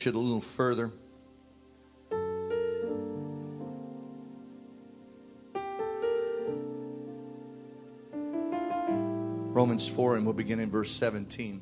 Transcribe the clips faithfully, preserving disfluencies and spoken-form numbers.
it a little further. Romans four, and we'll begin in verse seventeen.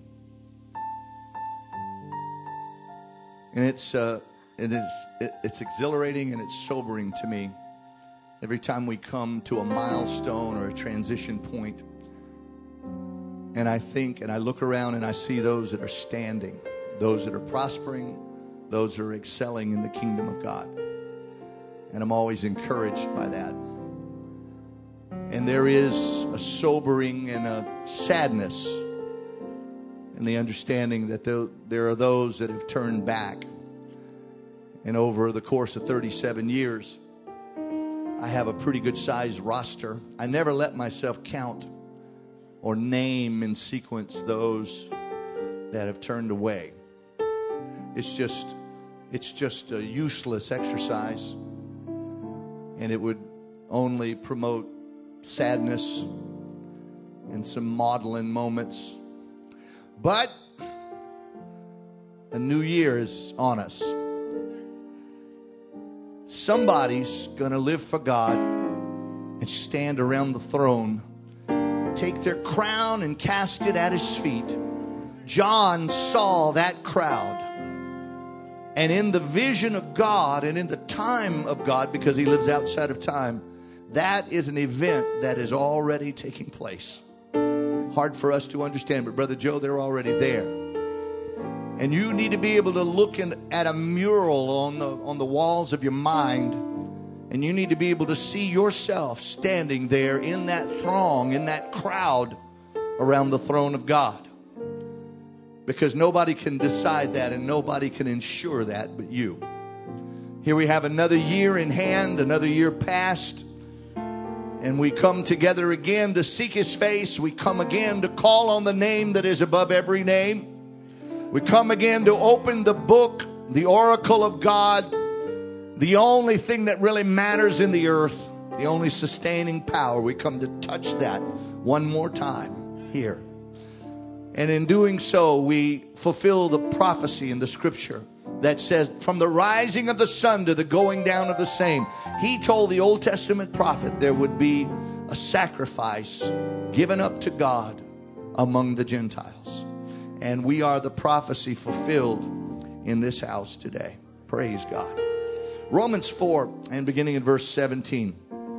And it's uh, it is it, it's exhilarating and it's sobering to me every time we come to a milestone or a transition point. And I think and I look around and I see those that are standing, those that are prospering, those that are excelling in the kingdom of God. And I'm always encouraged by that. And there is a sobering and a sadness in the understanding that there are those that have turned back. And over the course of thirty-seven years, I have a pretty good sized roster. I never let myself count or name in sequence those that have turned away. It's just, it's just a useless exercise. And it would only promote sadness and some maudlin moments. But a new year is on us. Somebody's going to live for God and stand around the throne, take their crown and cast it at his feet. John saw that crowd. And in the vision of God and in the time of God, because he lives outside of time, that is an event that is already taking place. Hard for us to understand, but Brother Joe, they're already there. And you need to be able to look in, at a mural on the, on the walls of your mind, and you need to be able to see yourself standing there in that throng, in that crowd around the throne of God. Because nobody can decide that and nobody can ensure that but you. Here we have another year in hand, another year past. And we come together again to seek his face. We come again to call on the name that is above every name. We come again to open the book, the oracle of God, the only thing that really matters in the earth, the only sustaining power. We come to touch that one more time here. And in doing so, we fulfill the prophecy in the scripture that says, from the rising of the sun to the going down of the same. He told the Old Testament prophet there would be a sacrifice given up to God among the Gentiles. And we are the prophecy fulfilled in this house today. Praise God. Romans four, and beginning in verse seventeen.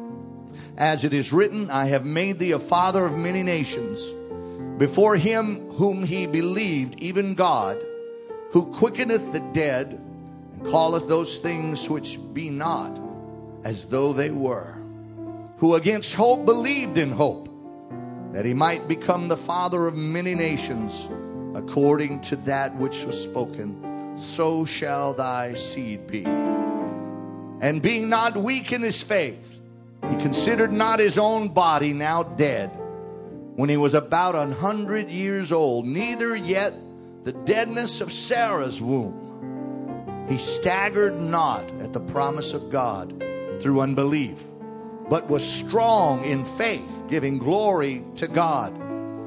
As it is written, I have made thee a father of many nations, before him whom he believed, even God, who quickeneth the dead, and calleth those things which be not as though they were, who against hope believed in hope, that he might become the father of many nations, according to that which was spoken, so shall thy seed be. And being not weak in his faith, he considered not his own body now dead, when he was about a hundred years old, neither yet the deadness of Sarah's womb. He staggered not at the promise of God through unbelief, but was strong in faith, giving glory to God,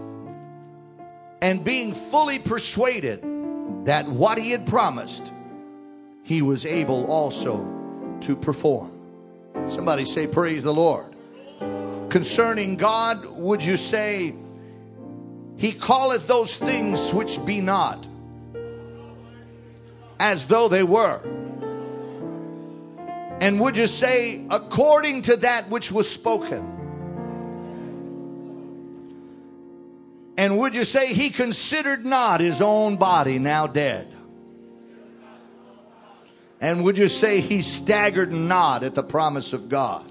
and being fully persuaded that what he had promised, he was able also to perform. Somebody say, praise the Lord. Concerning God, would you say, he calleth those things which be not as though they were? And would you say, according to that which was spoken? And would you say, he considered not his own body now dead? And would you say, he staggered not at the promise of God?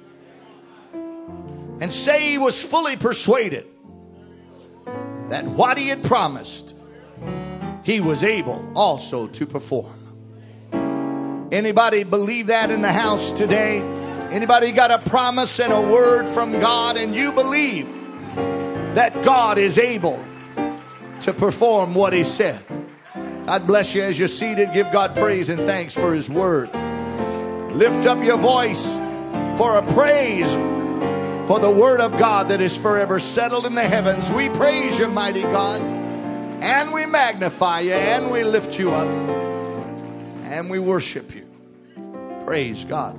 And say he was fully persuaded that what he had promised, he was able also to perform. Anybody believe that in the house today? Anybody got a promise and a word from God, and you believe that God is able to perform what he said? God bless you as you're seated. Give God praise and thanks for his word. Lift up your voice for a praise for the word of God that is forever settled in the heavens. We praise you, mighty God, and we magnify you, and we lift you up. and we worship you. Praise God.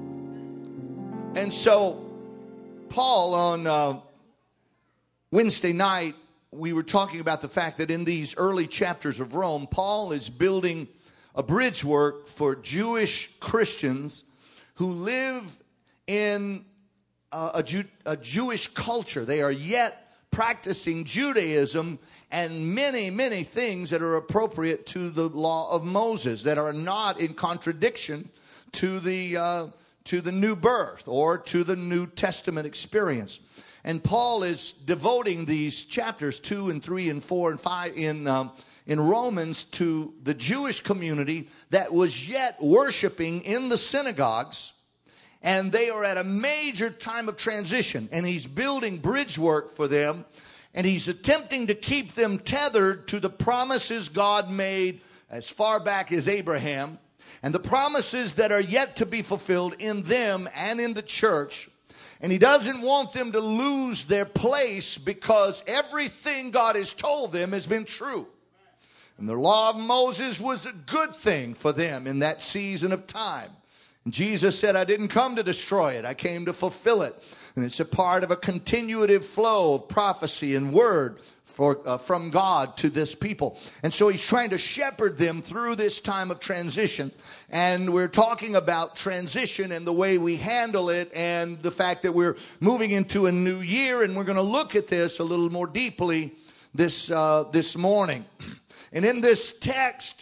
And so, Paul, on uh, Wednesday night, we were talking about the fact that in these early chapters of Rome, Paul is building a bridge work for Jewish Christians who live in a, a, Jew, a Jewish culture. They are yet practicing Judaism and many, many things that are appropriate to the law of Moses, that are not in contradiction to the uh, to the new birth or to the New Testament experience. And Paul is devoting these chapters two and three and four and five in um, in Romans to the Jewish community that was yet worshiping in the synagogues, and they are at a major time of transition, and he's building bridge work for them, and he's attempting to keep them tethered to the promises God made as far back as Abraham, and the promises that are yet to be fulfilled in them and in the church. And he doesn't want them to lose their place, because everything God has told them has been true. And the law of Moses was a good thing for them in that season of time. And Jesus said, I didn't come to destroy it. I came to fulfill it. And it's a part of a continuative flow of prophecy and word for, uh, from God to this people. And so he's trying to shepherd them through this time of transition. And we're talking about transition and the way we handle it, and the fact that we're moving into a new year. And we're going to look at this a little more deeply this, uh, this morning. And in this text,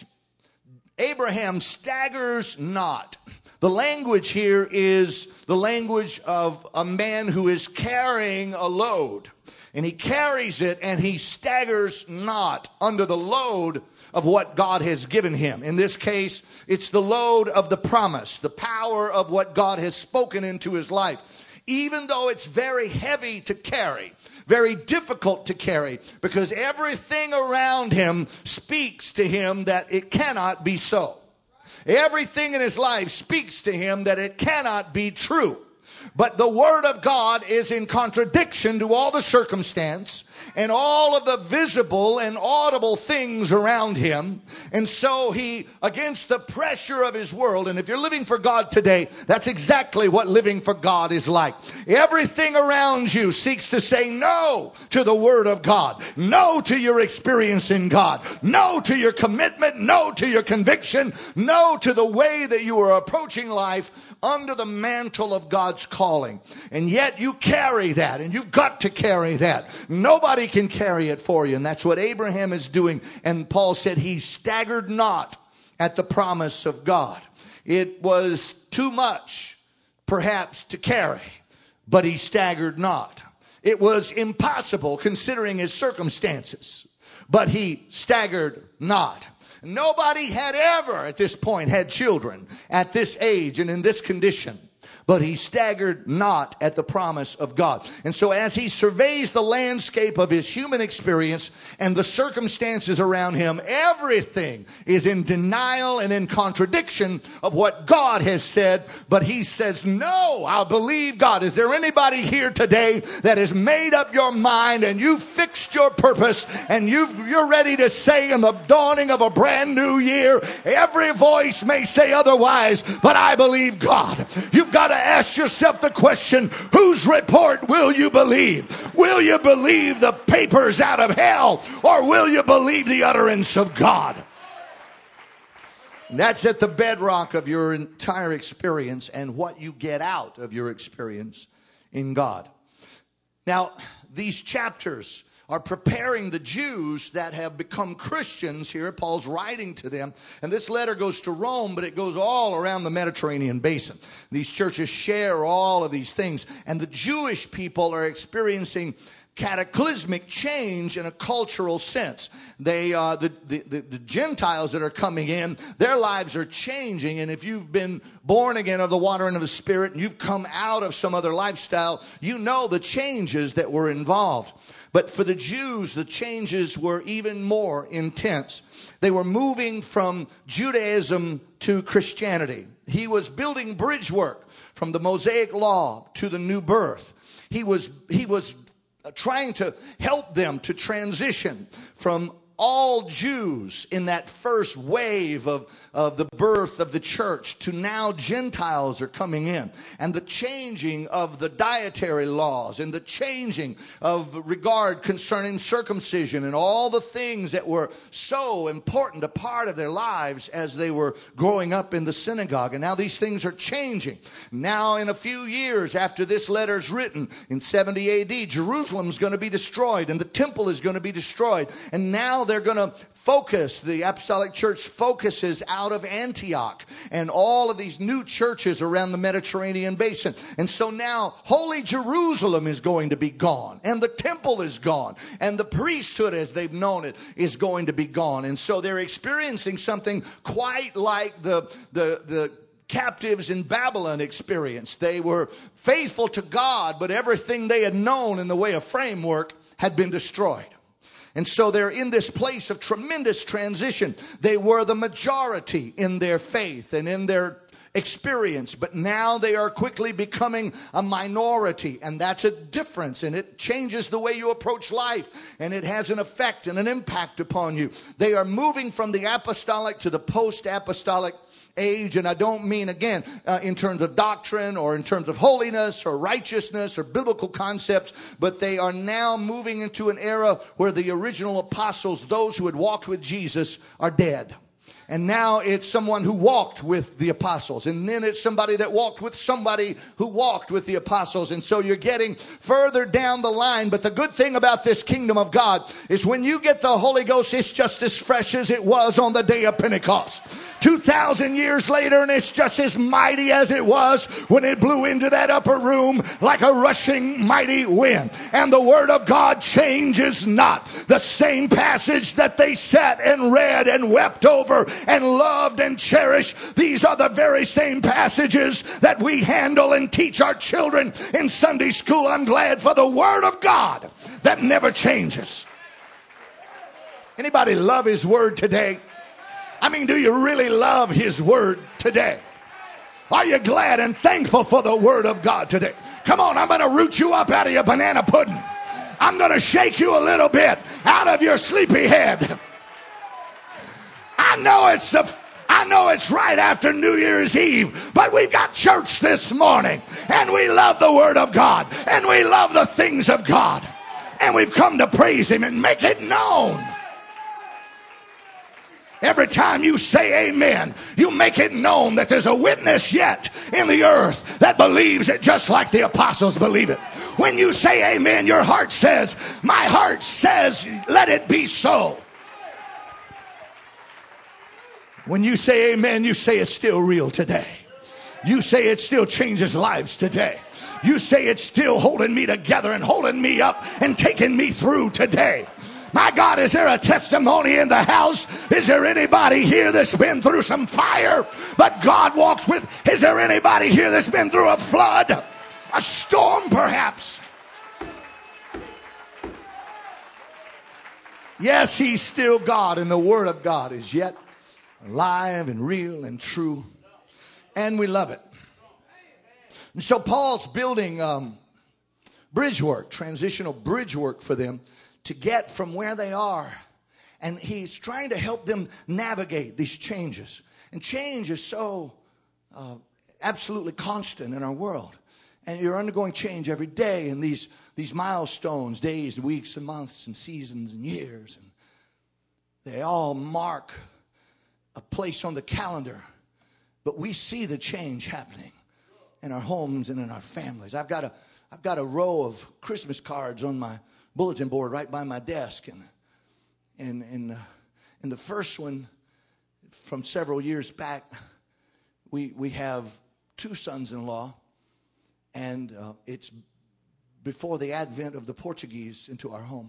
Abraham staggers not. The language here is the language of a man who is carrying a load. And he carries it, and he staggers not under the load of what God has given him. In this case, it's the load of the promise, the power of what God has spoken into his life. Even though it's very heavy to carry, very difficult to carry, because everything around him speaks to him that it cannot be so. Everything in his life speaks to him that it cannot be true. But the word of God is in contradiction to all the circumstance and all of the visible and audible things around him. And so he, against the pressure of his world, and if you're living for God today, that's exactly what living for God is like. Everything around you seeks to say no to the word of God, no to your experience in God, no to your commitment, no to your conviction, no to the way that you are approaching life under the mantle of God's calling. And yet you carry that, and you've got to carry that. Nobody can carry it for you. And that's what Abraham is doing. And Paul said he staggered not at the promise of God. It was too much, perhaps, to carry, but he staggered not. It was impossible considering his circumstances, but he staggered not. Nobody had ever at this point had children at this age and in this condition. But he staggered not at the promise of God. And so as he surveys the landscape of his human experience and the circumstances around him, everything is in denial and in contradiction of what God has said. But he says, no, I'll believe God. Is there anybody here today that has made up your mind and you've fixed your purpose and you've, you're ready to say in the dawning of a brand new year, every voice may say otherwise, but I believe God. You've got to ask yourself the question, whose report will you believe? Will you believe the papers out of hell, or will you believe the utterance of God? And that's at the bedrock of your entire experience and what you get out of your experience in God. Now, these chapters are preparing the Jews that have become Christians here. Paul's writing to them. And this letter goes to Rome, but it goes all around the Mediterranean basin. These churches share all of these things. And the Jewish people are experiencing cataclysmic change in a cultural sense. They, uh, the, the, the, the Gentiles that are coming in, their lives are changing. And if you've been born again of the water and of the Spirit, and you've come out of some other lifestyle, you know the changes that were involved. But for the Jews, the changes were even more intense. They were moving from Judaism to Christianity. He was building bridge work from the Mosaic law to the new birth. He was, he was trying to help them to transition from all Jews in that first wave of, of the birth of the church to now Gentiles are coming in. And the changing of the dietary laws and the changing of regard concerning circumcision and all the things that were so important a part of their lives as they were growing up in the synagogue. And now these things are changing. Now in a few years after this letter is written, in seventy A D, Jerusalem's going to be destroyed and the temple is going to be destroyed. And now they're going to focus, the apostolic church focuses out of Antioch and all of these new churches around the Mediterranean basin. And so now holy Jerusalem is going to be gone and the temple is gone and the priesthood as they've known it is going to be gone. And so they're experiencing something quite like the, the, the captives in Babylon experienced. They were faithful to God, but everything they had known in the way of framework had been destroyed. And so they're in this place of tremendous transition. They were the majority in their faith and in their experience, but now they are quickly becoming a minority, and that's a difference, and it changes the way you approach life, and it has an effect and an impact upon you. They are moving from the apostolic to the post-apostolic age, and I don't mean, again, uh, in terms of doctrine or in terms of holiness or righteousness or biblical concepts, but they are now moving into an era where the original apostles, those who had walked with Jesus, are dead. And now it's someone who walked with the apostles. And then it's somebody that walked with somebody who walked with the apostles. And so you're getting further down the line. But the good thing about this kingdom of God is when you get the Holy Ghost, it's just as fresh as it was on the day of Pentecost. two thousand years later, and it's just as mighty as it was when it blew into that upper room like a rushing mighty wind. And the Word of God changes not. The same passage that they sat and read and wept over and loved and cherished, these are the very same passages that we handle and teach our children in Sunday school. I'm glad for the Word of God that never changes. Anybody love His Word today? I mean, do you really love His Word today? Are you glad and thankful for the Word of God today? Come on, I'm going to root you up out of your banana pudding. I'm going to shake you a little bit out of your sleepy head. I know it's the I know it's right after New Year's Eve, but we've got church this morning, and we love the Word of God, and we love the things of God, and we've come to praise Him and make it known. Every time you say amen, you make it known that there's a witness yet in the earth that believes it just like the apostles believe it. When you say amen, your heart says, my heart says, let it be so. When you say amen, you say it's still real today. You say it still changes lives today. You say it's still holding me together and holding me up and taking me through today. My God, is there a testimony in the house? Is there anybody here that's been through some fire, but God walked with? Is there anybody here that's been through a flood, a storm perhaps? Yes, He's still God, and the Word of God is yet alive and real and true, and we love it. And so Paul's building um, bridge work, transitional bridge work for them to get from where they are, and he's trying to help them navigate these changes. And change is so uh, absolutely constant in our world, and you're undergoing change every day in these these milestones, days, weeks, and months, and seasons, and years, and they all mark a place on the calendar, but we see the change happening in our homes and in our families. I've got a I've got a row of Christmas cards on my bulletin board right by my desk, and and and uh, in the first one from several years back, we we have two sons-in-law, and uh, it's before the advent of the Portuguese into our home.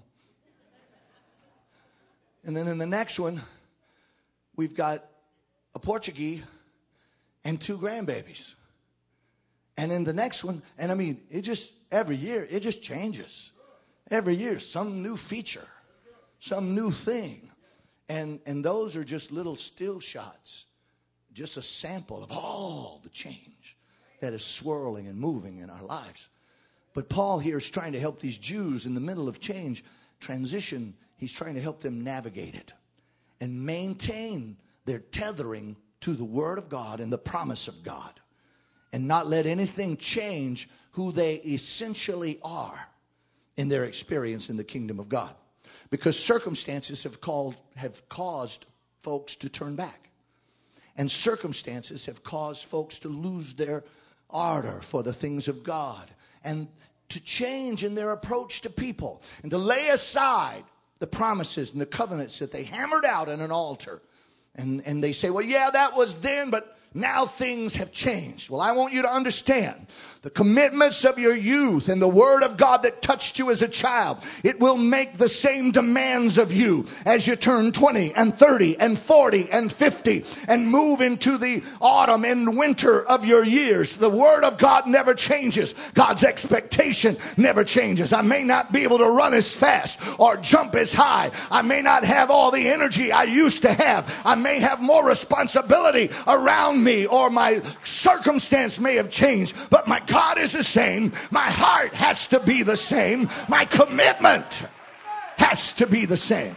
And then in the next one, we've got a Portuguese and two grandbabies. And in the next one, and I mean, it just, every year, it just changes. Every year, some new feature, some new thing. And, and those are just little still shots, just a sample of all the change that is swirling and moving in our lives. But Paul here is trying to help these Jews in the middle of change transition He's trying to help them navigate it and maintain their tethering to the Word of God and the promise of God, and not let anything change who they essentially are in their experience in the kingdom of God. Because circumstances have called, have caused folks to turn back. And circumstances have caused folks to lose their ardor for the things of God, and to change in their approach to people, and to lay aside the promises and the covenants that they hammered out in an altar. And, and they say, well, yeah, that was then, but now things have changed. Well, I want you to understand the commitments of your youth and the Word of God that touched you as a child. It will make the same demands of you as you turn twenty and thirty and forty and fifty and move into the autumn and winter of your years. The Word of God never changes. God's expectation never changes. I may not be able to run as fast or jump as high. I may not have all the energy I used to have. I may have more responsibility around me, or my circumstance may have changed, but my God is the same. My heart has to be the same. My commitment has to be the same.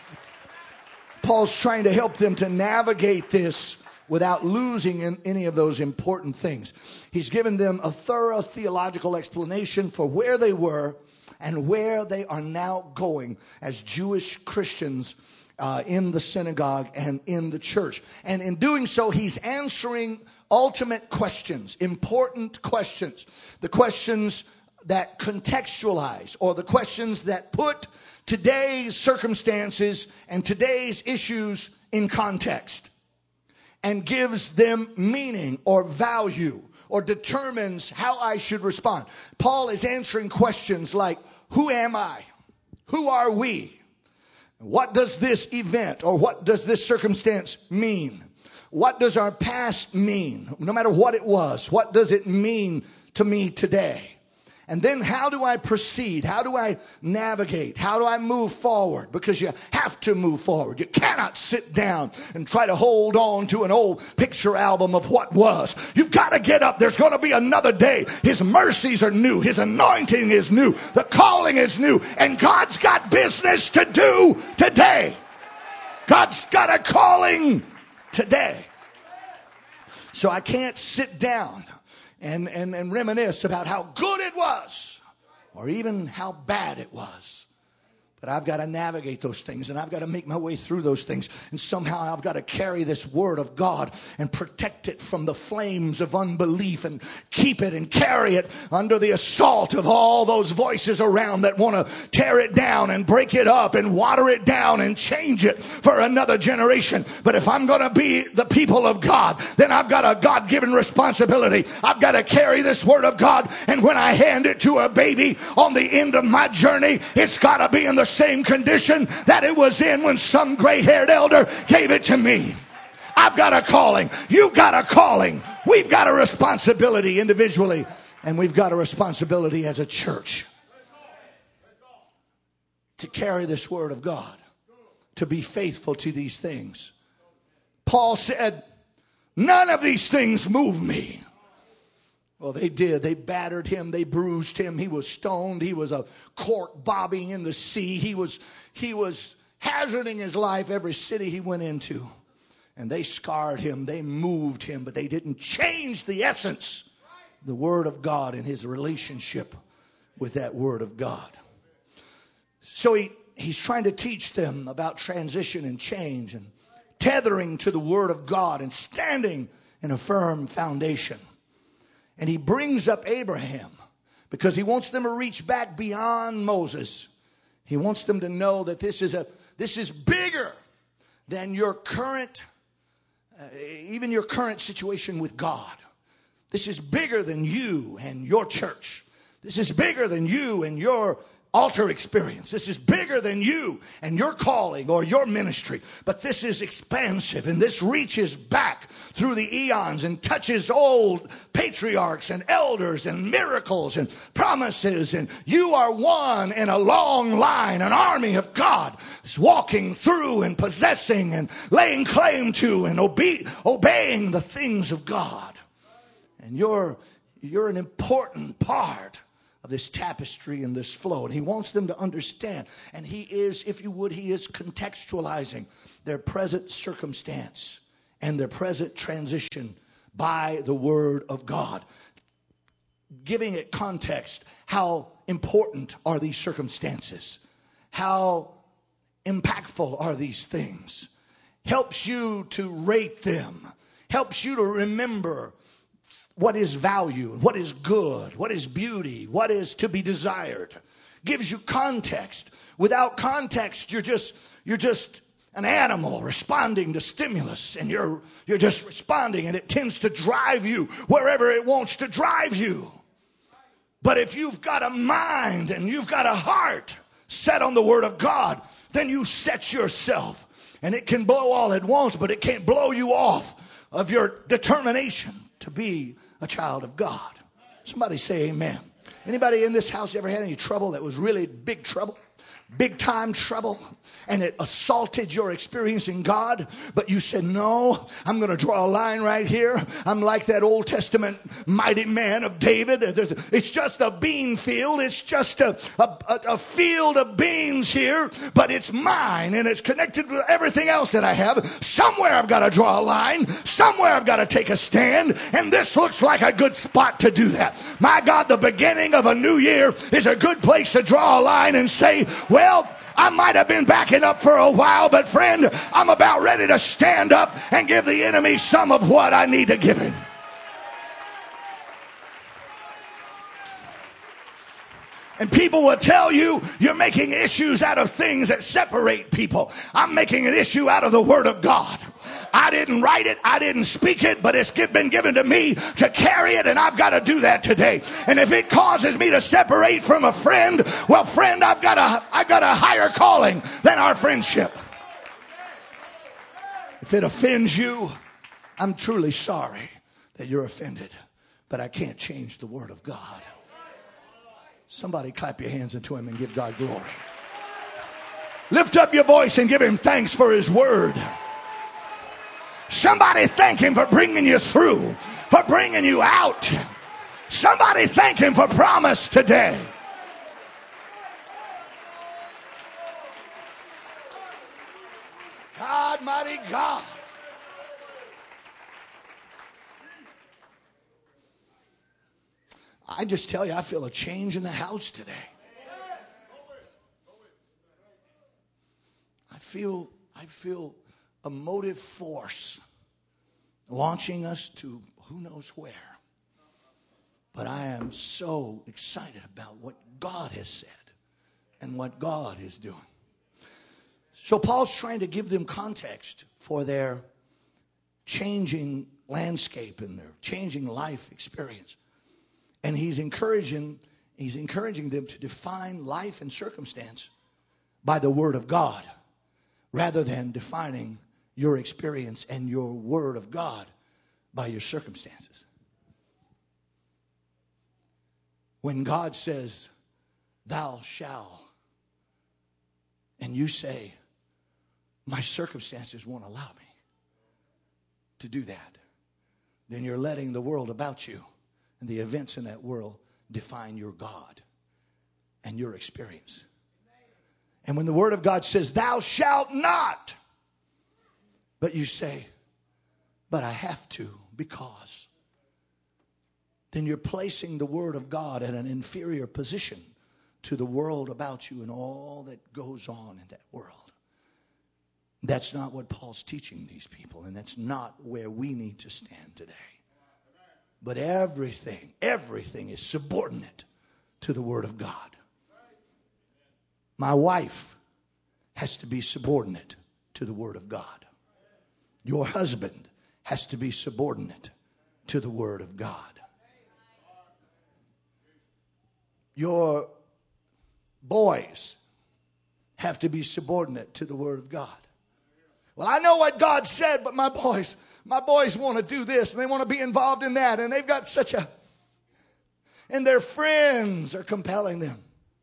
Paul's trying to help them to navigate this without losing in any of those important things. He's given them a thorough theological explanation for where they were and where they are now going as Jewish Christians Uh, in the synagogue and in the church. And in doing so, he's answering ultimate questions, important questions, the questions that contextualize, or the questions that put today's circumstances and today's issues in context, and gives them meaning or value, or determines how I should respond. Paul is answering questions like, who am I? Who are we? What does this event or what does this circumstance mean? What does our past mean? No matter what it was, what does it mean to me today? And then how do I proceed? How do I navigate? How do I move forward? Because you have to move forward. You cannot sit down and try to hold on to an old picture album of what was. You've got to get up. There's going to be another day. His mercies are new. His anointing is new. The calling is new. And God's got business to do today. God's got a calling today. So I can't sit down And, and, and reminisce about how good it was, or even how bad it was. But I've got to navigate those things, and I've got to make my way through those things. And somehow I've got to carry this Word of God and protect it from the flames of unbelief, and keep it and carry it under the assault of all those voices around that want to tear it down and break it up and water it down and change it for another generation. But if I'm going to be the people of God, then I've got a God-given responsibility. I've got to carry this Word of God, and when I hand it to a baby on the end of my journey, it's got to be in the same condition that it was in when some gray-haired elder gave it to me. I've got a calling. You've got a calling. We've got a responsibility individually, and we've got a responsibility as a church to carry this Word of God, to be faithful to these things. Paul said, none of these things move me. Well, they did. They battered him. They bruised him. He was stoned. He was a cork bobbing in the sea. He was, he was hazarding his life every city he went into. And they scarred him. They moved him. But they didn't change the essence, the Word of God, and his relationship with that Word of God. So he, he's trying to teach them about transition and change, and tethering to the Word of God, and standing in a firm foundation. And he brings up Abraham because he wants them to reach back beyond Moses. He wants them to know that this is a this is bigger than your current, uh, even your current situation with God. This is bigger than you and your church. This is bigger than you and your altar experience. This is bigger than you and your calling or your ministry. But this is expansive, and this reaches back through the eons and touches old patriarchs and elders and miracles and promises. And you are one in a long line, an army of God is walking through and possessing and laying claim to and obe- obeying the things of God. And you're, you're an important part of this tapestry and this flow. And he wants them to understand. And he is, if you would, he is contextualizing their present circumstance and their present transition by the word of God. Giving it context. How important are these circumstances? How impactful are these things? Helps you to rate them. Helps you to remember what is value, what is good, what is beauty, what is to be desired. Gives you context. Without context, you're just you're just an animal responding to stimulus, and you're you're just responding, and it tends to drive you wherever it wants to drive you. But if you've got a mind and you've got a heart set on the word of God, then you set yourself. And it can blow all it wants, but it can't blow you off of your determination to be a child of God. Somebody say amen. Anybody in this house ever had any trouble that was really big trouble? Big time trouble, and it assaulted your experience in God, but you said, no, I'm going to draw a line right here. I'm like that Old Testament mighty man of David. It's just a bean field. It's just a, a, a field of beans here, but it's mine, and it's connected to everything else that I have. Somewhere I've got to draw a line. Somewhere I've got to take a stand, and this looks like a good spot to do that. My God, the beginning of a new year is a good place to draw a line and say, well, Well, I might have been backing up for a while, but friend, I'm about ready to stand up and give the enemy some of what I need to give him. And people will tell you you're making issues out of things that separate people. I'm making an issue out of the Word of God. I didn't write it, I didn't speak it, but it's been given to me to carry it, and I've got to do that today. And if it causes me to separate from a friend, well, friend, I've got a, I've got a higher calling than our friendship. If it offends you, I'm truly sorry that you're offended, but I can't change the Word of God. Somebody clap your hands into him and give God glory. Lift up your voice and give him thanks for his word. Somebody thank him for bringing you through, for bringing you out. Somebody thank him for promise today. God, mighty God. I just tell you, I feel a change in the house today. I feel, I feel a motive force launching us to who knows where. But I am so excited about what God has said and what God is doing. So Paul's trying to give them context for their changing landscape and their changing life experience. And he's encouraging, he's encouraging them to define life and circumstance by the Word of God, rather than defining your experience and your Word of God by your circumstances. When God says, thou shalt, and you say, my circumstances won't allow me to do that, then you're letting the world about you and the events in that world define your God and your experience. And when the Word of God says, thou shalt not, but you say, but I have to because, then you're placing the Word of God at an inferior position to the world about you and all that goes on in that world. That's not what Paul's teaching these people, and that's not where we need to stand today. But everything, everything is subordinate to the Word of God. My wife has to be subordinate to the Word of God. Your husband has to be subordinate to the Word of God. Your boys have to be subordinate to the Word of God. Well, I know what God said, but my boys... My boys want to do this and they want to be involved in that. And they've got such a... And their friends are compelling them.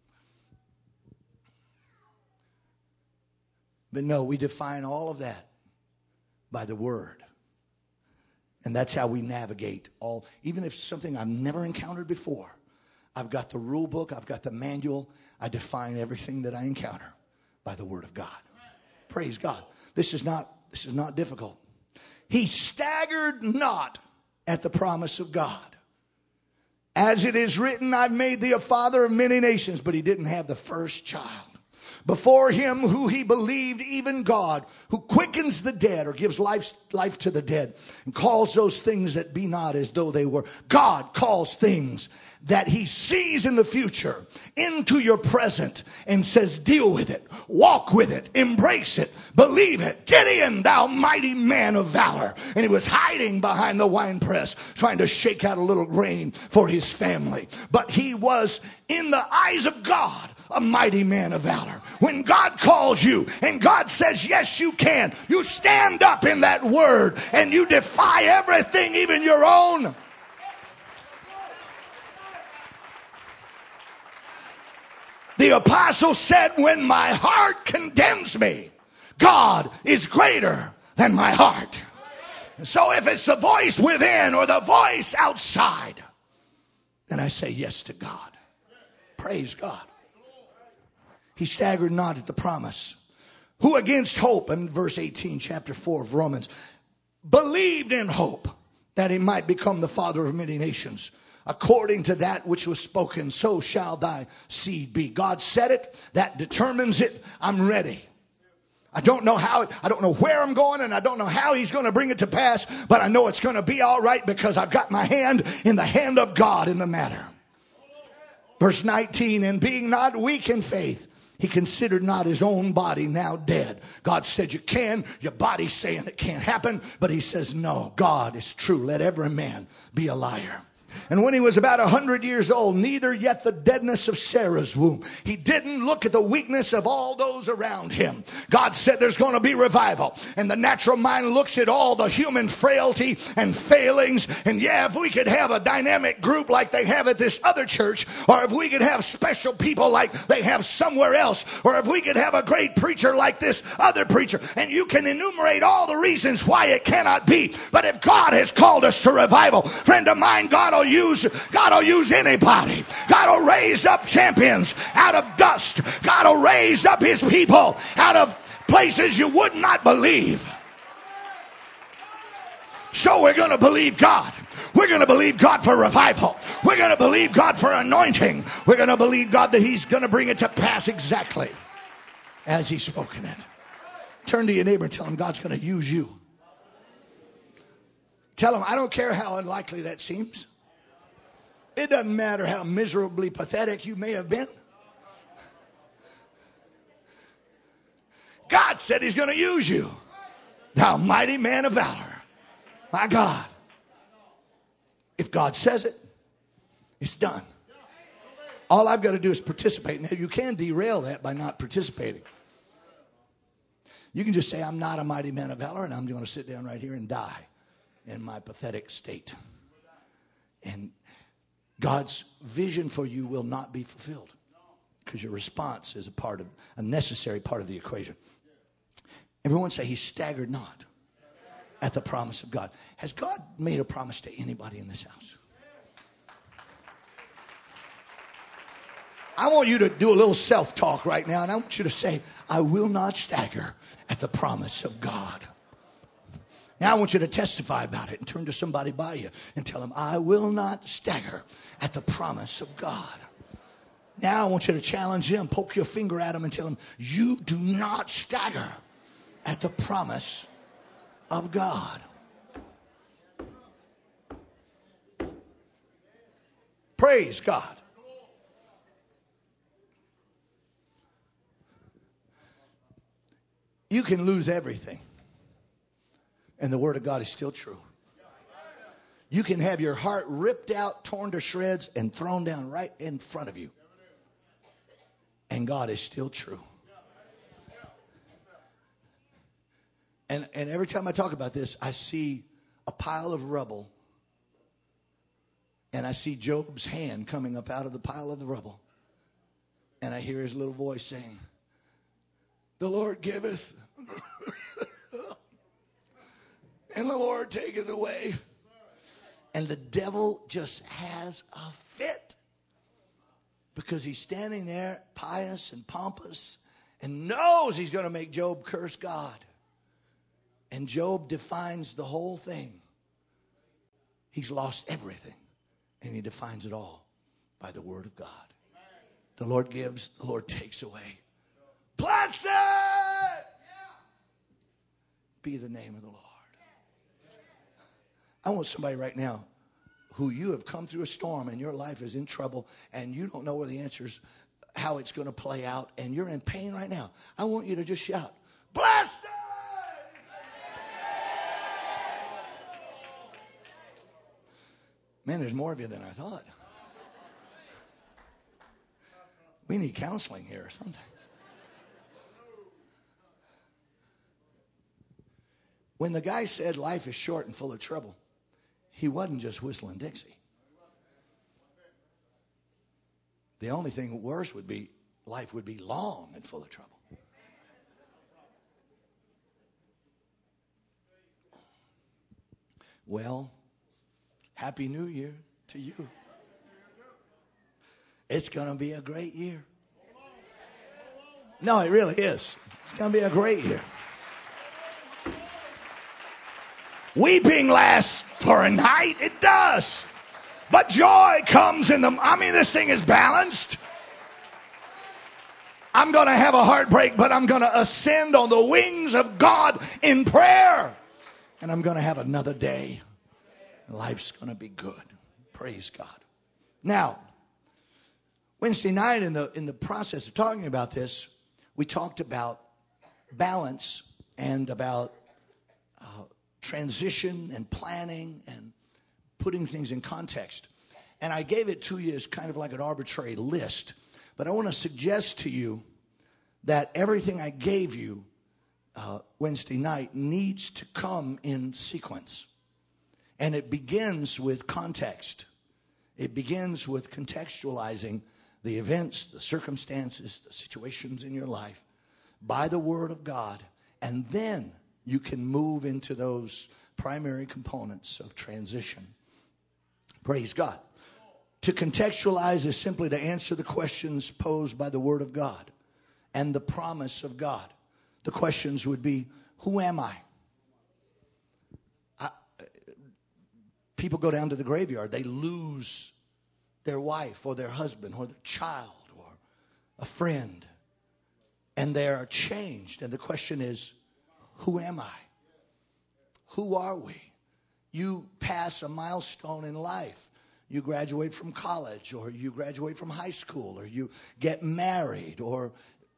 But no, we define all of that by the Word. And that's how we navigate all. Even if something I've never encountered before, I've got the rule book. I've got the manual. I define everything that I encounter by the Word of God. Praise God. This is not, this is not difficult. He staggered not at the promise of God. As it is written, I've made thee a father of many nations. But he didn't have the first child. Before him who he believed, even God, who quickens the dead or gives life, life to the dead and calls those things that be not as though they were. God calls things that he sees in the future into your present and says, deal with it, walk with it, embrace it, believe it. Gideon, thou mighty man of valor. And he was hiding behind the winepress, trying to shake out a little grain for his family. But he was, in the eyes of God, a mighty man of valor. When God calls you and God says, yes, you can, you stand up in that word and you defy everything, even your own. The apostle said, when my heart condemns me, God is greater than my heart. So if it's the voice within or the voice outside, then I say yes to God. Praise God. He staggered not at the promise. Who against hope, in verse eighteen, chapter four of Romans, believed in hope that he might become the father of many nations. According to that which was spoken, so shall thy seed be. God said it. That determines it. I'm ready. I don't know how, I don't know where I'm going, and I don't know how he's going to bring it to pass, but I know it's going to be all right because I've got my hand in the hand of God in the matter. Verse nineteen, and being not weak in faith, he considered not his own body now dead. God said you can. Your body's saying it can't happen. But he says, no, God is true. Let every man be a liar. And when he was about a hundred years old, neither yet the deadness of Sarah's womb. He didn't look at the weakness of all those around him. God said there's going to be revival. And the natural mind looks at all the human frailty and failings. And yeah, if we could have a dynamic group like they have at this other church, or if we could have special people like they have somewhere else, or if we could have a great preacher like this other preacher, and you can enumerate all the reasons why it cannot be. But if God has called us to revival, friend of mine, God will use, God will use anybody. God will raise up champions out of dust. God will raise up his people out of places you would not believe. So we're going to believe God. We're going to believe God for revival. We're going to believe God for anointing. We're going to believe God that he's going to bring it to pass exactly as he's spoken it. Turn to your neighbor and tell him God's going to use you. Tell him, I don't care how unlikely that seems. It doesn't matter how miserably pathetic you may have been. God said he's going to use you. Thou mighty man of valor. My God. If God says it, it's done. All I've got to do is participate. Now, you can derail that by not participating. You can just say, I'm not a mighty man of valor, and I'm going to sit down right here and die in my pathetic state. And God's vision for you will not be fulfilled because your response is a part of, a necessary part of the equation. Everyone say he staggered not at the promise of God. Has God made a promise to anybody in this house? I want you to do a little self-talk right now, and I want you to say, I will not stagger at the promise of God. Now I want you to testify about it and turn to somebody by you and tell them, I will not stagger at the promise of God. Now I want you to challenge them, poke your finger at them and tell them, you do not stagger at the promise of God. Praise God. You can lose everything, and the word of God is still true. You can have your heart ripped out, torn to shreds, and thrown down right in front of you, and God is still true. And, and every time I talk about this, I see a pile of rubble, and I see Job's hand coming up out of the pile of the rubble, and I hear his little voice saying, the Lord giveth, and the Lord taketh away. And the devil just has a fit. because he's standing there pious and pompous and knows he's going to make Job curse God. And Job defines the whole thing. He's lost everything, and he defines it all by the word of God. The Lord gives, the Lord takes away. Blessed be the name of the Lord. I want somebody right now who you have come through a storm and your life is in trouble and you don't know where the answer's, how it's going to play out, and you're in pain right now. I want you to just shout, blessed! Man, there's more of you than I thought. We need counseling here or something. When the guy said life is short and full of trouble, he wasn't just whistling Dixie. The only thing worse would be life would be long and full of trouble. Well, Happy New Year to you. It's going to be a great year. No, it really is. It's going to be a great year. Weeping lasts for a night. It does. But joy comes in the... I mean, this thing is balanced. I'm going to have a heartbreak, but I'm going to ascend on the wings of God in prayer. And I'm going to have another day. Life's going to be good. Praise God. Now, Wednesday night in the in the process of talking about this, we talked about balance and about uh, transition and planning and putting things in context. And I gave it to you as kind of like an arbitrary list. But I want to suggest to you that everything I gave you uh, Wednesday night needs to come in sequence. And it begins with context. It begins with contextualizing the events, the circumstances, the situations in your life by the Word of God. And then you can move into those primary components of transition. Praise God. To contextualize is simply to answer the questions posed by the Word of God and the promise of God. The questions would be, who am I? I people go down to the graveyard. They lose their wife or their husband or their child or a friend. And they are changed. And the question is, who am I? Who are we? You pass a milestone in life. You graduate from college, or you graduate from high school, or you get married, or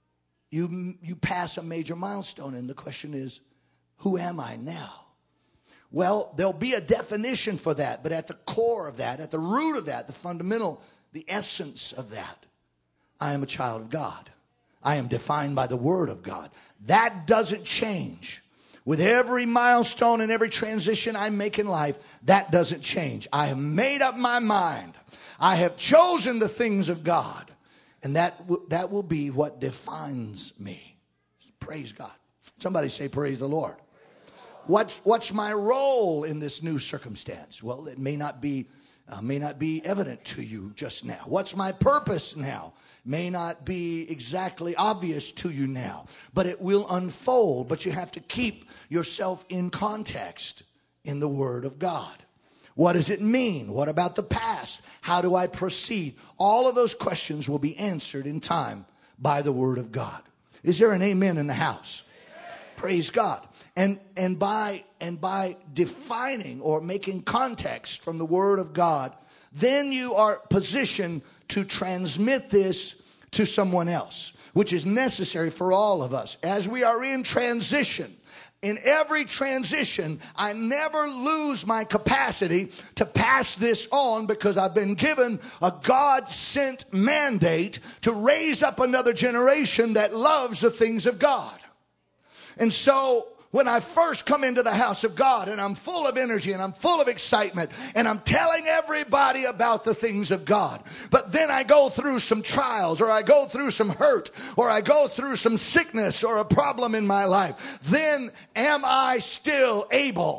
you you pass a major milestone. And the question is, who am I now? Well, there'll be a definition for that, but at the core of that, at the root of that, the fundamental, the essence of that, I am a child of God. I am defined by the Word of God. That doesn't change. With every milestone and every transition I make in life, that doesn't change. I have made up my mind. I have chosen the things of God. And that, w- that will be what defines me. Praise God. Somebody say, praise the Lord. What's, what's my role in this new circumstance? Well, it may not be uh, may not be evident to you just now. What's my purpose now? May not be exactly obvious to you now, but it will unfold. But you have to keep yourself in context in the Word of God. What does it mean? What about the past? How do I proceed? All of those questions will be answered in time by the Word of God. Is there an amen in the house? Amen. Praise God. And and by and by defining or making context from the Word of God, then you are positioned to transmit this to someone else, which is necessary for all of us. As we are in transition, in every transition, I never lose my capacity to pass this on, because I've been given a God-sent mandate to raise up another generation that loves the things of God. And so when I first come into the house of God and I'm full of energy and I'm full of excitement and I'm telling everybody about the things of God, but then I go through some trials, or I go through some hurt, or I go through some sickness or a problem in my life, then am I still able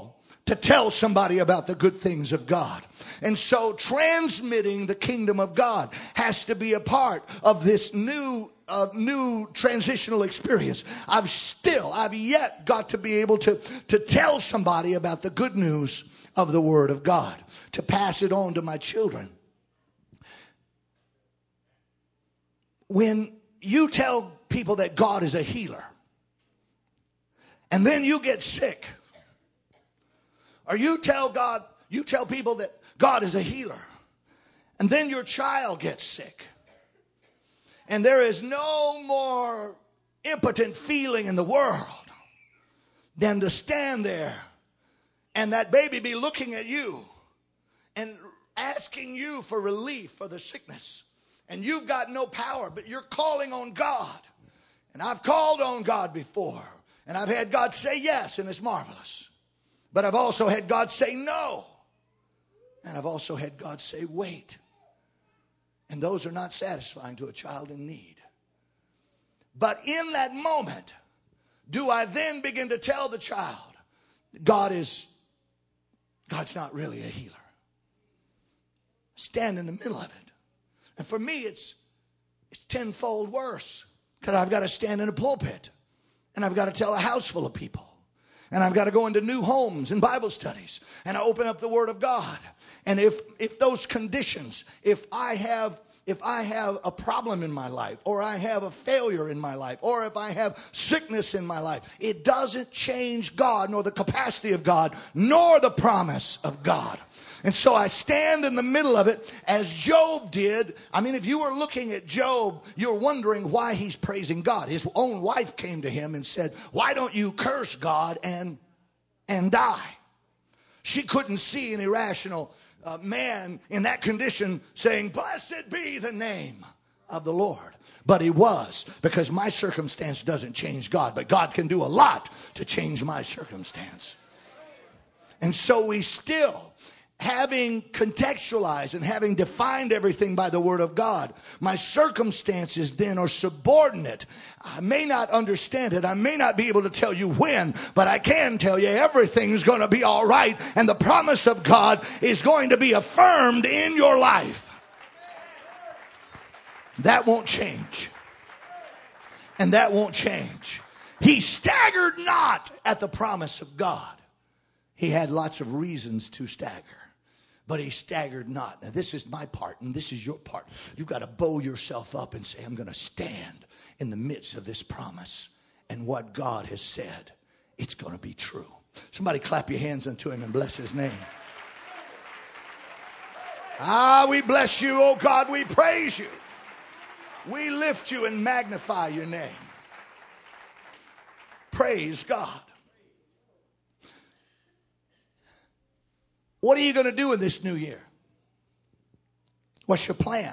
to tell somebody about the good things of God. And so transmitting the kingdom of God has to be a part of this new uh, new transitional experience. I've still, I've yet got to be able to, to tell somebody about the good news of the Word of God, to pass it on to my children. When you tell people that God is a healer, and then you get sick, or you tell God, you tell people that God is a healer, and then your child gets sick, and there is no more impotent feeling in the world than to stand there and that baby be looking at you and asking you for relief for the sickness. And you've got no power, but you're calling on God. And I've called on God before, and I've had God say yes, and it's marvelous. But I've also had God say no. And I've also had God say wait. And those are not satisfying to a child in need. But in that moment, do I then begin to tell the child, God is, God's not really a healer? Stand in the middle of it. And for me, it's, it's tenfold worse. Because I've got to stand in a pulpit. And I've got to tell a house full of people. And I've got to go into new homes and Bible studies. And I open up the Word of God. And if if those conditions, if I have if I have a problem in my life, or I have a failure in my life, or if I have sickness in my life, it doesn't change God, nor the capacity of God, nor the promise of God. And so I stand in the middle of it as Job did. I mean, if you were looking at Job, you're wondering why he's praising God. His own wife came to him and said, why don't you curse God and, and die? She couldn't see an irrational uh, man in that condition saying, blessed be the name of the Lord. But he was, because my circumstance doesn't change God. But God can do a lot to change my circumstance. And so we still, having contextualized and having defined everything by the Word of God, my circumstances then are subordinate. I may not understand it. I may not be able to tell you when, but I can tell you everything's going to be all right, and the promise of God is going to be affirmed in your life. That won't change. And that won't change. He staggered not at the promise of God. He had lots of reasons to stagger. But he staggered not. Now, this is my part, and this is your part. You've got to bow yourself up and say, I'm going to stand in the midst of this promise. And what God has said, it's going to be true. Somebody clap your hands unto him and bless his name. Ah, we bless you, oh God. We praise you. We lift you and magnify your name. Praise God. What are you going to do in this new year? What's your plan?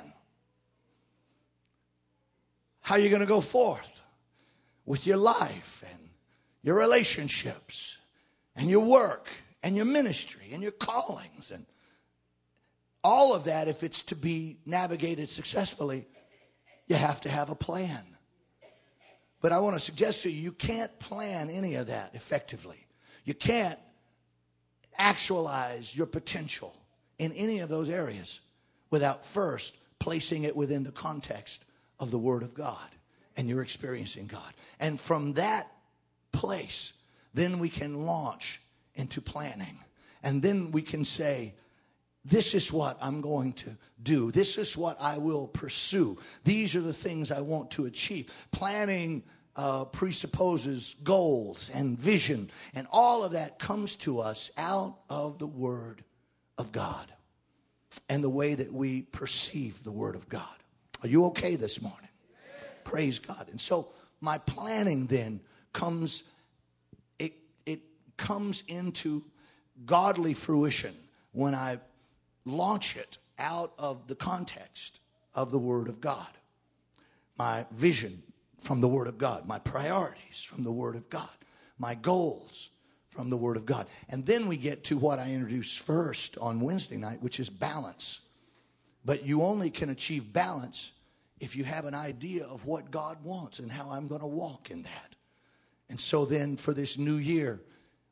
How are you going to go forth with your life and your relationships and your work and your ministry and your callings and all of that? If it's to be navigated successfully, you have to have a plan. But I want to suggest to you, you can't plan any of that effectively. You can't actualize your potential in any of those areas without first placing it within the context of the Word of God and you're experiencing God. And from that place, then we can launch into planning. And then we can say, this is what I'm going to do. This is what I will pursue. These are the things I want to achieve. Planning Uh, presupposes goals and vision, and all of that comes to us out of the Word of God and the way that we perceive the Word of God. Are you okay this morning? Praise God. And so my planning then comes, it, it comes into godly fruition when I launch it out of the context of the Word of God. My vision from the Word of God, my priorities from the Word of God, my goals from the Word of God. And then we get to what I introduced first on Wednesday night, which is balance. But you only can achieve balance if you have an idea of what God wants and how I'm going to walk in that. And so then for this new year,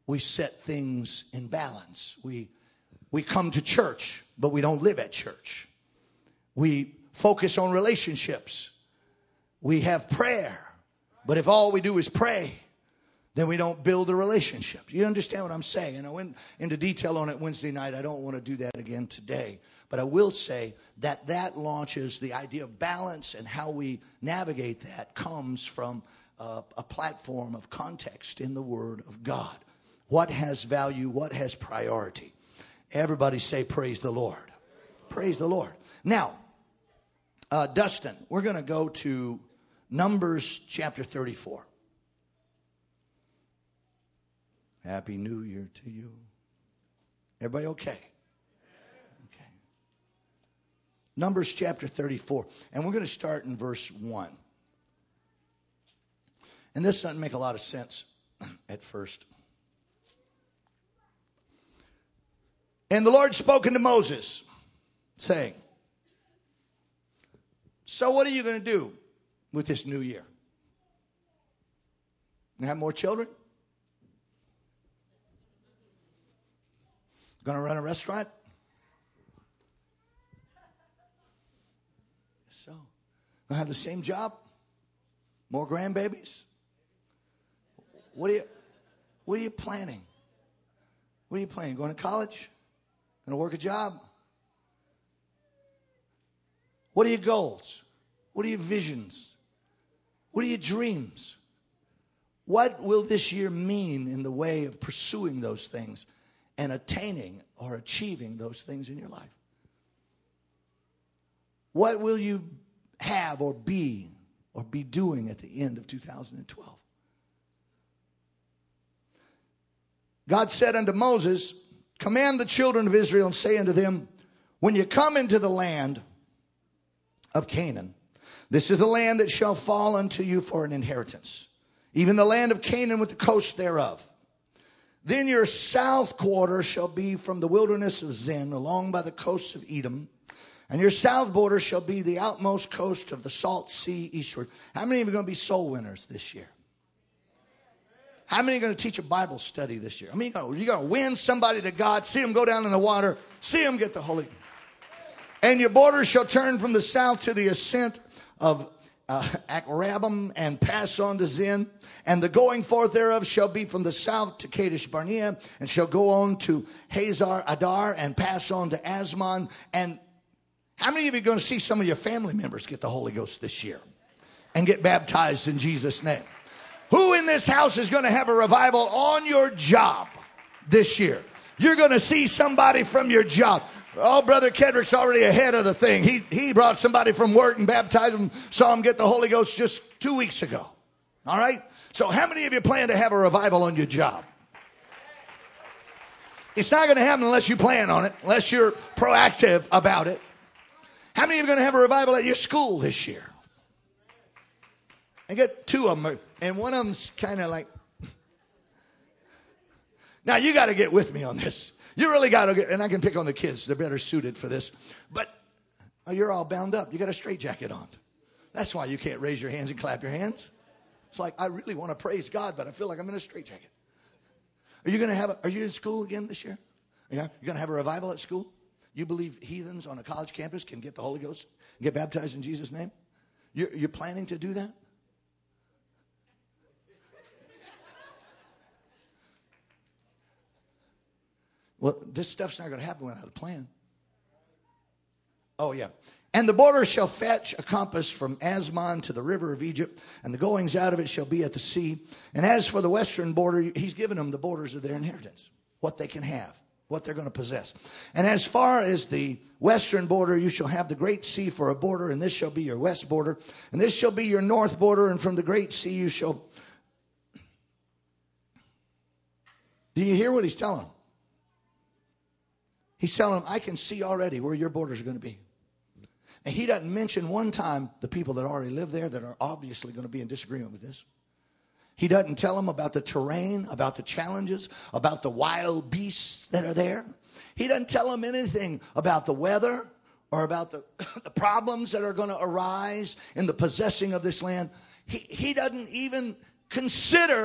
we set things in balance. We, we come to church, but we don't live at church. We focus on relationships. We have prayer. But if all we do is pray, then we don't build a relationship. You understand what I'm saying? And I went into detail on it Wednesday night. I don't want to do that again today. But I will say that that launches the idea of balance, and how we navigate that comes from a, a platform of context in the Word of God. What has value? What has priority? Everybody say, praise the Lord. Praise the Lord. Now, uh, Dustin, we're going to go to Numbers chapter thirty-four. Happy New Year to you. Everybody okay? Okay. Numbers chapter thirty-four. And we're going to start in verse one. And this doesn't make a lot of sense at first. And the Lord spoke unto Moses, saying, so what are you going to do with this new year? You have more children? Going to run a restaurant? So, going to have the same job? More grandbabies? What are you, what are you planning? What are you planning? Going to college? Going to work a job? What are your goals? What are your visions? What are your dreams? What will this year mean in the way of pursuing those things and attaining or achieving those things in your life? What will you have or be or be doing at the end of two thousand twelve? God said unto Moses, command the children of Israel and say unto them, when you come into the land of Canaan, this is the land that shall fall unto you for an inheritance, even the land of Canaan with the coast thereof. Then your south quarter shall be from the wilderness of Zin, along by the coasts of Edom, and your south border shall be the outmost coast of the salt sea eastward. How many of you are going to be soul winners this year? How many are going to teach a Bible study this year? I mean, you're going to win somebody to God, see them go down in the water, see them get the Holy. And your borders shall turn from the south to the ascent of uh, Akrabim and pass on to Zin. And the going forth thereof shall be from the south to Kadesh Barnea, and shall go on to Hazar Adar and pass on to Asmon. And how many of you are going to see some of your family members get the Holy Ghost this year and get baptized in Jesus' name? Who in this house is going to have a revival on your job this year? You're going to see somebody from your job. Oh, Brother Kedrick's already ahead of the thing. He, he brought somebody from work and baptized him, saw him get the Holy Ghost just two weeks ago. All right? So how many of you plan to have a revival on your job? It's not going to happen unless you plan on it, unless you're proactive about it. How many of you are going to have a revival at your school this year? I get two of them, and one of them's kind of like... Now, you got to get with me on this. You really got to get, and I can pick on the kids. They're better suited for this. But oh, you're all bound up. You got a straitjacket on. That's why you can't raise your hands and clap your hands. It's like, I really want to praise God, but I feel like I'm in a straitjacket. Are you going to have, a, are you in school again this year? Yeah? You're going to have a revival at school? You believe heathens on a college campus can get the Holy Ghost and get baptized in Jesus' name? You're, you're planning to do that? Well, this stuff's not going to happen without a plan. Oh, yeah. And the border shall fetch a compass from Asmon to the river of Egypt, and the goings out of it shall be at the sea. And as for the western border, he's given them the borders of their inheritance, what they can have, what they're going to possess. And as far as the western border, you shall have the great sea for a border, and this shall be your west border. And this shall be your north border, and from the great sea you shall... Do you hear what he's telling them? He's telling them, I can see already where your borders are going to be. And he doesn't mention one time the people that already live there that are obviously going to be in disagreement with this. He doesn't tell them about the terrain, about the challenges, about the wild beasts that are there. He doesn't tell them anything about the weather or about the, the problems that are going to arise in the possessing of this land. He, he doesn't even consider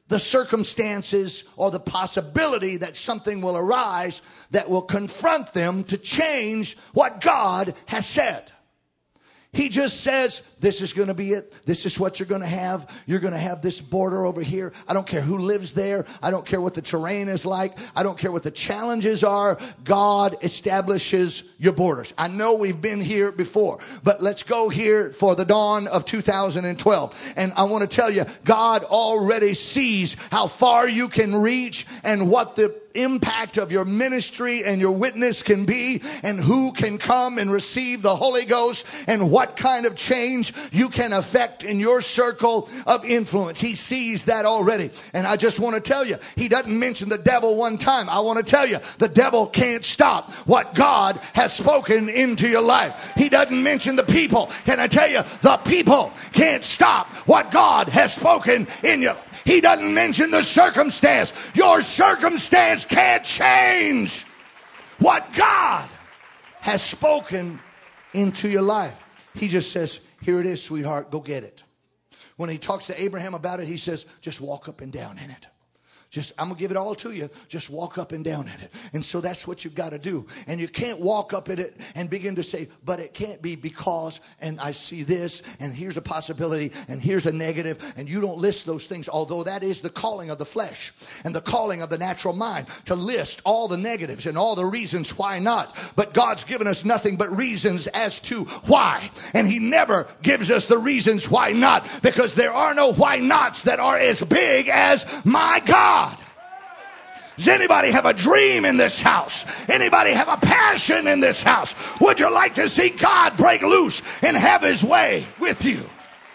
the circumstances or the possibility that something will arise that will confront them to change what God has said. He just says, this is going to be it. This is what you're going to have. You're going to have this border over here. I don't care who lives there. I don't care what the terrain is like. I don't care what the challenges are. God establishes your borders. I know we've been here before, but let's go here for the dawn of two thousand twelve. And I want to tell you, God already sees how far you can reach and what the impact of your ministry and your witness can be, and who can come and receive the Holy Ghost, and what kind of change you can affect in your circle of influence. He sees that already. And I just want to tell you, he doesn't mention the devil one time. I want to tell you, the devil can't stop what God has spoken into your life. He doesn't mention the people. Can I tell you, the people can't stop what God has spoken in you. He doesn't mention the circumstance. Your circumstance can't change what God has spoken into your life. He just says, here it is, sweetheart, go get it. When he talks to Abraham about it, he says, just walk up and down in it. Just, I'm going to give it all to you. Just walk up and down in it. And so that's what you've got to do. And you can't walk up in it and begin to say, but it can't be because, and I see this, and here's a possibility, and here's a negative. And you don't list those things, although that is the calling of the flesh and the calling of the natural mind, to list all the negatives and all the reasons why not. But God's given us nothing but reasons as to why. And he never gives us the reasons why not, because there are no why nots that are as big as my God. Does anybody have a dream in this house? Anybody have a passion in this house? Would you like to see God break loose and have his way with you?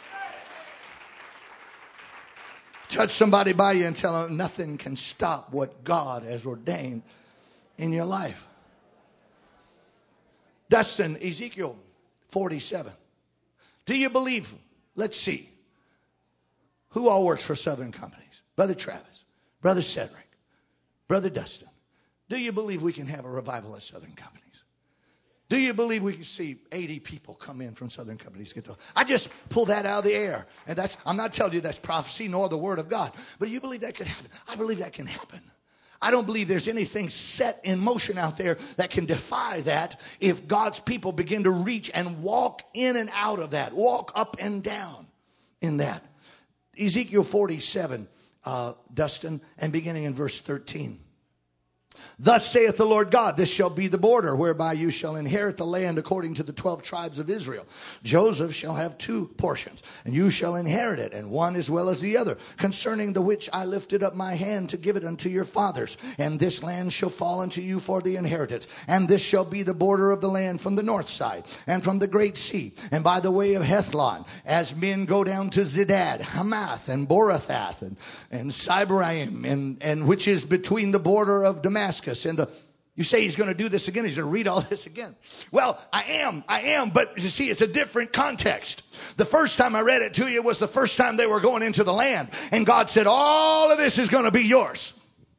Touch somebody by you and tell them nothing can stop what God has ordained in your life. Dustin, Ezekiel forty-seven. Do you believe? Let's see. Who all works for Southern Companies? Brother Travis, Brother Cedric, Brother Dustin, do you believe we can have a revival at Southern Companies? Do you believe we can see eighty people come in from Southern Companies? Get the, I just pull that out of the air. And that's, I'm not telling you that's prophecy nor the word of God. But do you believe that could happen? I believe that can happen. I don't believe there's anything set in motion out there that can defy that if God's people begin to reach and walk in and out of that. Walk up and down in that. Ezekiel forty-seven. Uh, Dustin, and beginning in verse thirteen. Thus saith the Lord God, this shall be the border whereby you shall inherit the land according to the twelve tribes of Israel. Joseph shall have two portions, and you shall inherit it, and one as well as the other, concerning the which I lifted up my hand to give it unto your fathers. And this land shall fall unto you for the inheritance. And this shall be the border of the land from the north side, and from the great sea, and by the way of Hethlon, as men go down to Zedad, Hamath, and Borathath, and, and Sibaraim, and, and which is between the border of Damascus. And the, you say he's going to do this again. He's going to read all this again. Well, I am. I am. But you see, it's a different context. The first time I read it to you was the first time they were going into the land. And God said, all of this is going to be yours.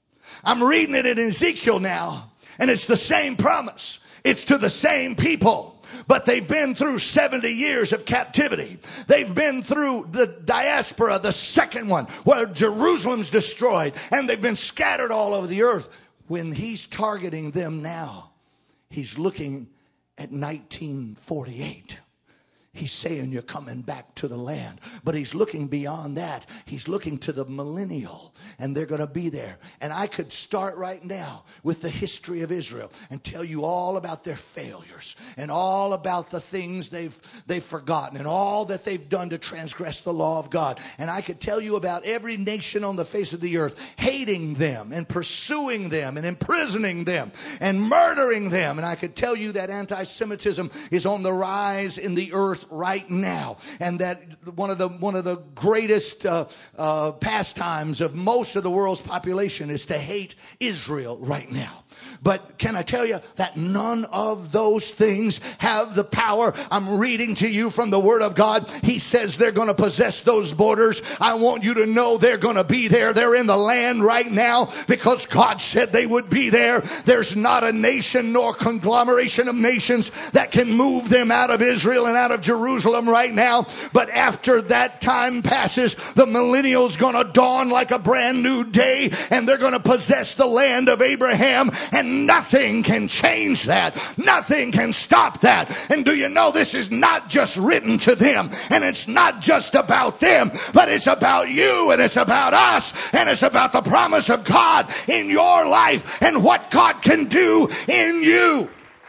I'm reading it in Ezekiel now. And it's the same promise. It's to the same people. But they've been through seventy years of captivity. They've been through the diaspora, the second one, where Jerusalem's destroyed. And they've been scattered all over the earth. When he's targeting them now, he's looking at nineteen forty-eight. He's saying you're coming back to the land. But he's looking beyond that. He's looking to the millennial. And they're going to be there. And I could start right now with the history of Israel and tell you all about their failures. And all about the things they've, they've forgotten. And all that they've done to transgress the law of God. And I could tell you about every nation on the face of the earth hating them and pursuing them and imprisoning them and murdering them. And I could tell you that anti-Semitism is on the rise in the earth right now, and that one of the one of the greatest uh, uh, pastimes of most of the world's population is to hate Israel right now. But can I tell you that none of those things have the power? I'm reading to you from the Word of God. He says they're going to possess those borders. I want you to know they're going to be there. They're in the land right now because God said they would be there. There's not a nation nor conglomeration of nations that can move them out of Israel and out of Jerusalem. Jerusalem right now, but after that time passes, the millennial's going to dawn like a brand new day, and they're going to possess the land of Abraham, and nothing can change that. Nothing can stop that. And do you know this is not just written to them, and it's not just about them, but it's about you, and it's about us, and it's about the promise of God in your life and what God can do in you.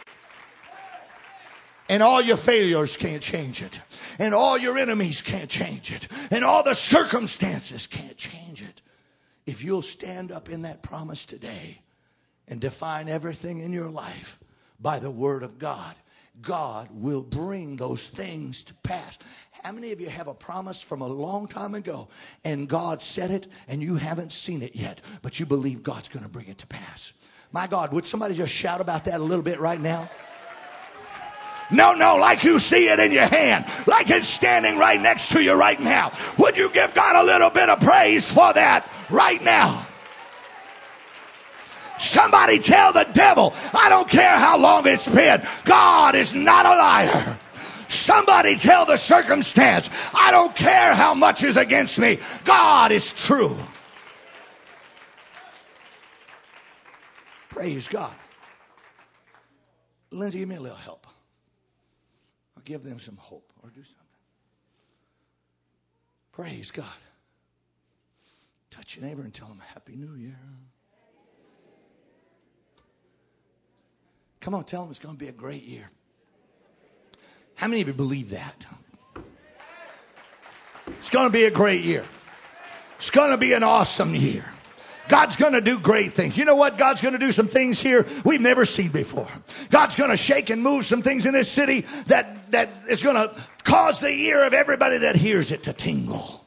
And all your failures can't change it. And all your enemies can't change it. And all the circumstances can't change it. If you'll stand up in that promise today and define everything in your life by the word of God, God will bring those things to pass. How many of you have a promise from a long time ago and God said it and you haven't seen it yet, but you believe God's going to bring it to pass? My God, would somebody just shout about that a little bit right now? No, no, like you see it in your hand, like it's standing right next to you right now. Would you give God a little bit of praise for that right now? Somebody tell the devil, I don't care how long it's been, God is not a liar. Somebody tell the circumstance, I don't care how much is against me, God is true. Praise God. Lindsay, give me a little help. Or give them some hope or do something. Praise God. Touch your neighbor and tell them Happy New Year. Come on, tell them it's going to be a great year. How many of you believe that? It's going to be a great year. It's going to be an awesome year. God's going to do great things. You know what? God's going to do some things here we've never seen before. God's going to shake and move some things in this city that, that is going to cause the ear of everybody that hears it to tingle.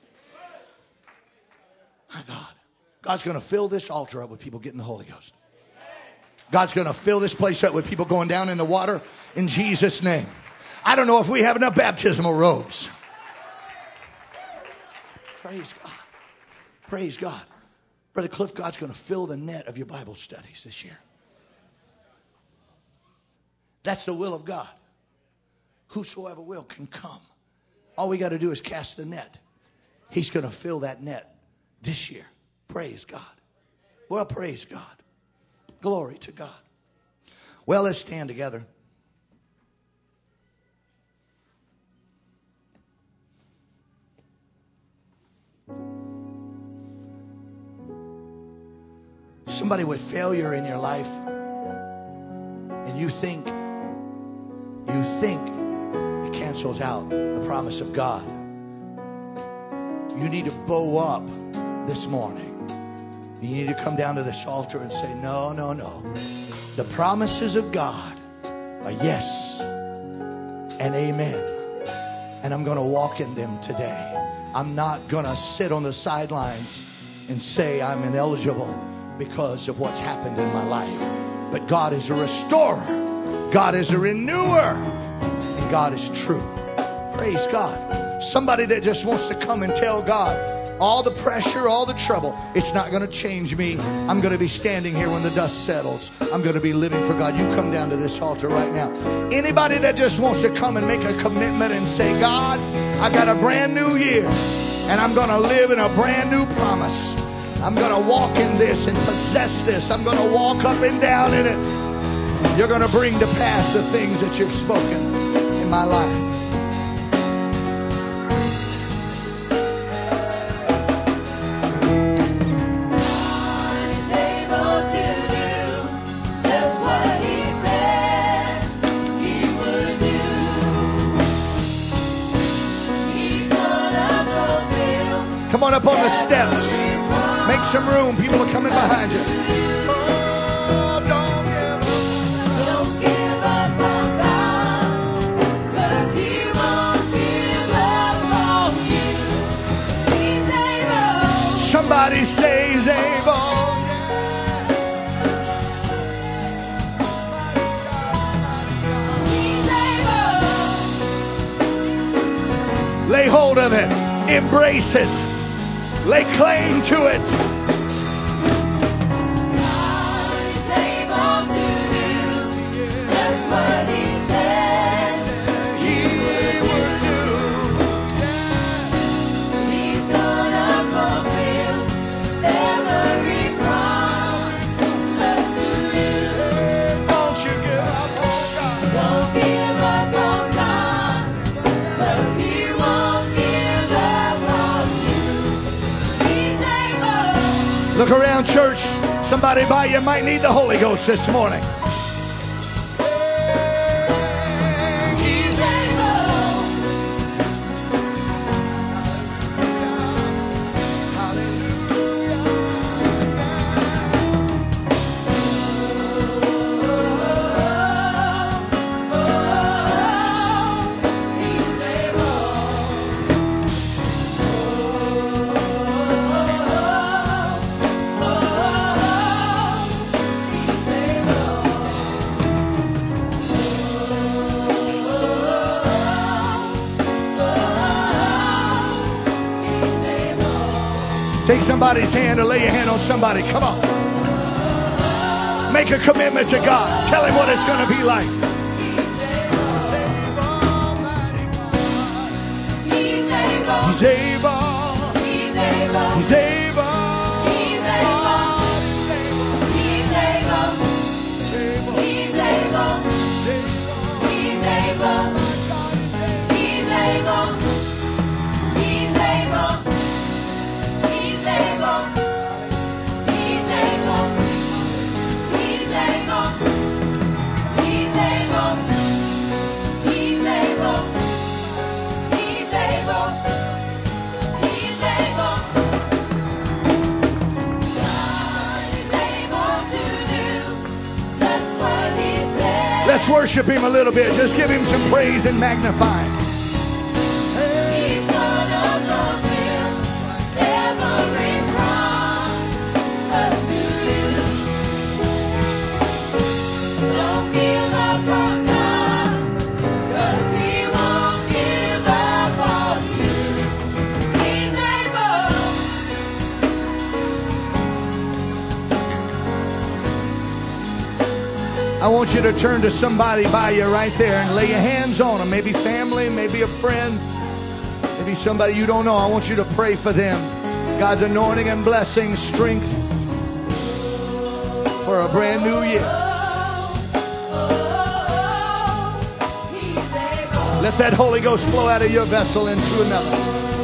My God. God's going to fill this altar up with people getting the Holy Ghost. God's going to fill this place up with people going down in the water in Jesus' name. I don't know if we have enough baptismal robes. Praise God. Praise God. Brother Cliff, God's going to fill the net of your Bible studies this year. That's the will of God. Whosoever will can come. All we got to do is cast the net. He's going to fill that net this year. Praise God. Well, praise God. Glory to God. Well, let's stand together. Somebody with failure in your life, and you think, you think it cancels out the promise of God. You need to bow up this morning. You need to come down to this altar and say, no, no, no. The promises of God are yes and amen. And I'm going to walk in them today. I'm not going to sit on the sidelines and say I'm ineligible because of what's happened in my life. But God is a restorer. God is a renewer. And God is true. Praise God. Somebody that just wants to come and tell God, all the pressure, all the trouble, it's not going to change me. I'm going to be standing here when the dust settles. I'm going to be living for God. You come down to this altar right now. Anybody that just wants to come and make a commitment and say, God, I got a brand new year, and I'm going to live in a brand new promise. I'm going to walk in this and possess this. I'm going to walk up and down in it. You're going to bring to pass the things that you've spoken in my life. Come on up on the steps. Make some room. People are coming behind you. Oh, don't give up. Don't give up on God, 'cause He won't give up on you. He's able. Somebody say He's able. He's able. Lay hold of it. Embrace it. Lay claim to it. God is able to do just what He says He would do. Look around, church. Somebody by you might need the Holy Ghost this morning. Take somebody's hand or lay your hand on somebody. Come on. Make a commitment to God. Tell him what it's going to be like. He's able. He's able. He's able. He's able. He's able. He's able. He's able. He's able. He's able. He's able. He's able. He's able. He's able. He's able. He's able. He's able. God is able to do just what he said. Let's worship him a little bit. Just give him some praise and magnify him. I want you to turn to somebody by you right there and lay your hands on them. Maybe family, maybe a friend, maybe somebody you don't know. I want you to pray for them. God's anointing and blessing, strength for a brand new year. Let that Holy Ghost flow out of your vessel into another.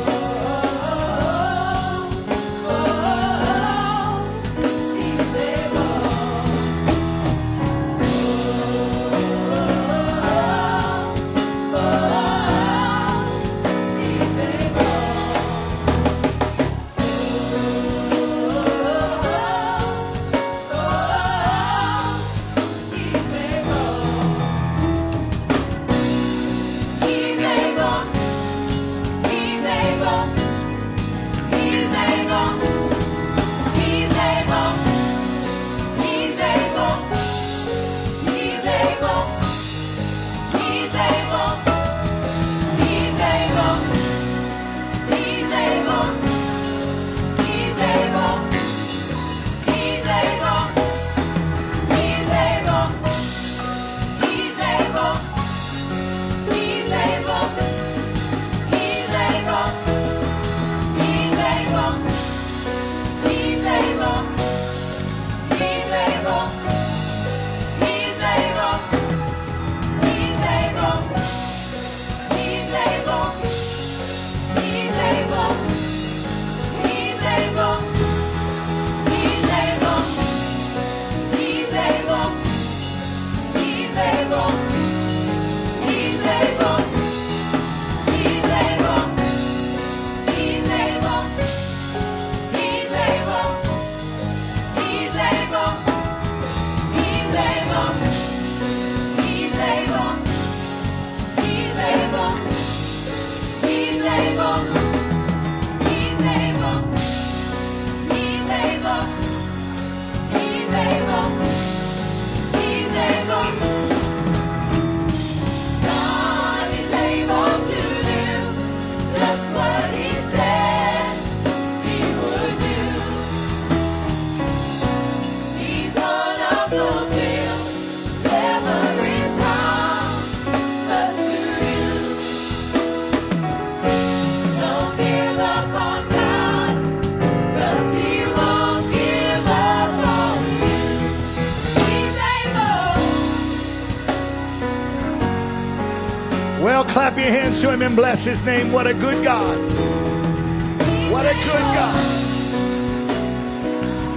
Well, clap your hands to him and bless his name. What a good God. What a good God.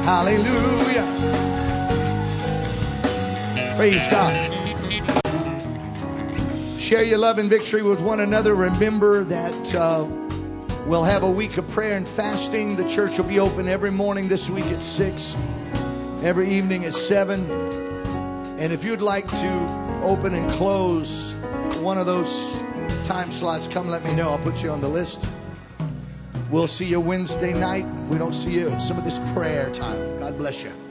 Hallelujah. Praise God. Share your love and victory with one another. Remember that uh, we'll have a week of prayer and fasting. The church will be open every morning this week at six, every evening at seven. And if you'd like to open and close one of those time slots, come let me know. I'll put you on the list. We'll see you Wednesday night. If we don't see you, some of this prayer time. God bless you.